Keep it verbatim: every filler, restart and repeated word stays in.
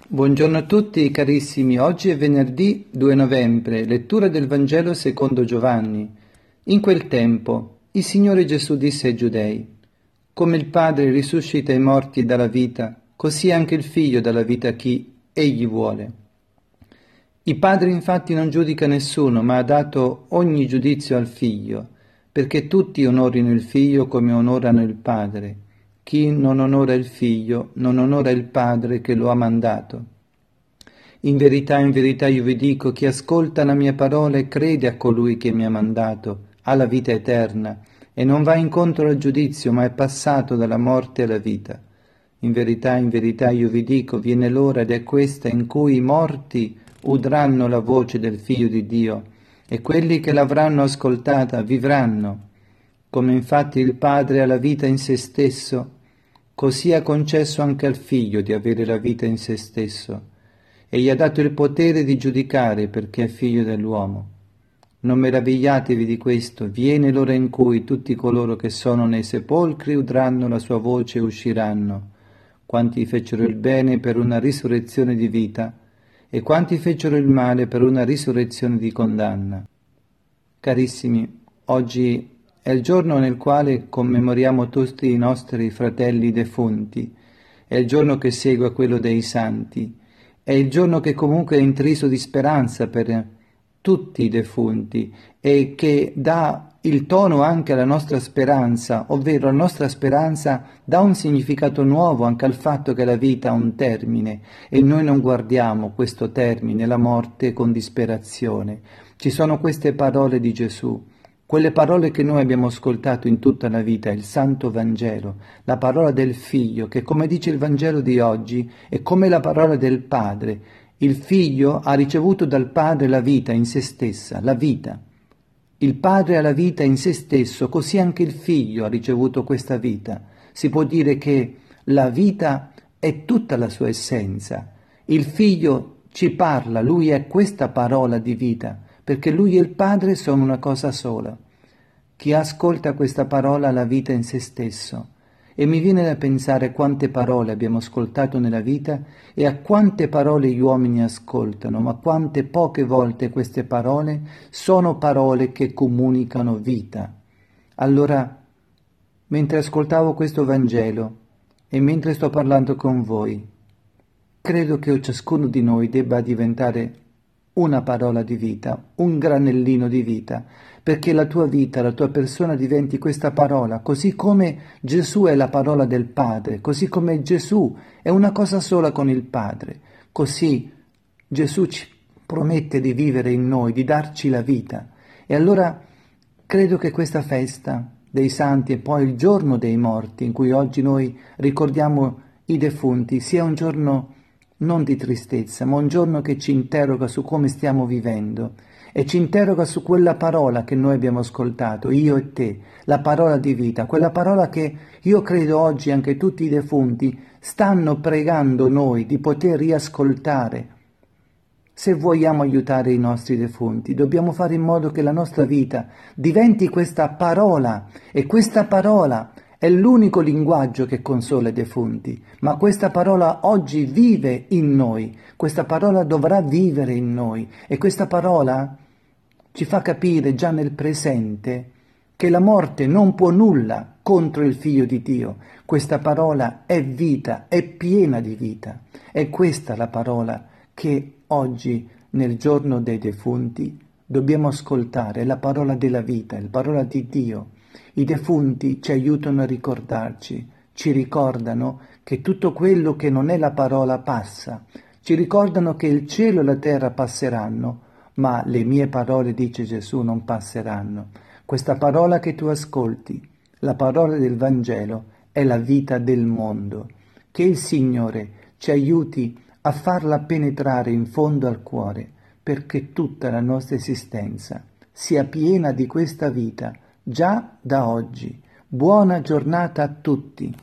Buongiorno a tutti carissimi, oggi è venerdì due novembre, lettura del Vangelo secondo Giovanni. In quel tempo il Signore Gesù disse ai Giudei: come il Padre risuscita i morti dalla vita, così anche il Figlio dà la vita a chi Egli vuole. Il Padre infatti non giudica nessuno, ma ha dato ogni giudizio al Figlio, perché tutti onorino il Figlio come onorano il Padre. Chi non onora il Figlio non onora il Padre che lo ha mandato. In verità, in verità io vi dico, chi ascolta la mia parola e crede a colui che mi ha mandato, ha la vita eterna, e non va incontro al giudizio, ma è passato dalla morte alla vita. In verità, in verità io vi dico, viene l'ora ed è questa in cui i morti udranno la voce del Figlio di Dio, e quelli che l'avranno ascoltata vivranno. Come infatti il Padre ha la vita in se stesso, così ha concesso anche al Figlio di avere la vita in se stesso, e gli ha dato il potere di giudicare perché è figlio dell'uomo. Non meravigliatevi di questo, viene l'ora in cui tutti coloro che sono nei sepolcri udranno la sua voce e usciranno, quanti fecero il bene per una risurrezione di vita, e quanti fecero il male per una risurrezione di condanna. Carissimi, oggi è il giorno nel quale commemoriamo tutti i nostri fratelli defunti, è il giorno che segue a quello dei santi, è il giorno che comunque è intriso di speranza per tutti i defunti e che dà il tono anche alla nostra speranza, ovvero la nostra speranza dà un significato nuovo anche al fatto che la vita ha un termine e noi non guardiamo questo termine, la morte, con disperazione. Ci sono queste parole di Gesù, quelle parole che noi abbiamo ascoltato in tutta la vita, il Santo Vangelo, la parola del Figlio, che come dice il Vangelo di oggi è come la parola del Padre. Il Figlio ha ricevuto dal Padre la vita in se stessa, la vita. Il Padre ha la vita in se stesso, così anche il Figlio ha ricevuto questa vita. Si può dire che la vita è tutta la sua essenza. Il Figlio ci parla, Lui è questa parola di vita, perché Lui e il Padre sono una cosa sola. Chi ascolta questa parola ha la vita in se stesso. E mi viene da pensare quante parole abbiamo ascoltato nella vita e a quante parole gli uomini ascoltano, ma quante poche volte queste parole sono parole che comunicano vita. Allora, mentre ascoltavo questo Vangelo e mentre sto parlando con voi, credo che ciascuno di noi debba diventare una parola di vita, un granellino di vita, perché la tua vita, la tua persona diventi questa parola, così come Gesù è la parola del Padre, così come Gesù è una cosa sola con il Padre, così Gesù ci promette di vivere in noi, di darci la vita. E allora credo che questa festa dei santi e poi il giorno dei morti, in cui oggi noi ricordiamo i defunti, sia un giorno non di tristezza, ma un giorno che ci interroga su come stiamo vivendo e ci interroga su quella parola che noi abbiamo ascoltato, io e te, la parola di vita, quella parola che io credo oggi anche tutti i defunti stanno pregando noi di poter riascoltare. Se vogliamo aiutare i nostri defunti, dobbiamo fare in modo che la nostra vita diventi questa parola, e questa parola è l'unico linguaggio che consola i defunti, ma questa parola oggi vive in noi, questa parola dovrà vivere in noi, e questa parola ci fa capire già nel presente che la morte non può nulla contro il Figlio di Dio. Questa parola è vita, è piena di vita. È questa la parola che oggi, nel giorno dei defunti, dobbiamo ascoltare, è la parola della vita, è la parola di Dio. I defunti ci aiutano a ricordarci, ci ricordano che tutto quello che non è la parola passa, ci ricordano che il cielo e la terra passeranno, ma le mie parole, dice Gesù, non passeranno. Questa parola che tu ascolti, la parola del Vangelo, è la vita del mondo. Che il Signore ci aiuti a farla penetrare in fondo al cuore, perché tutta la nostra esistenza sia piena di questa vita, già da oggi. Buona giornata a tutti.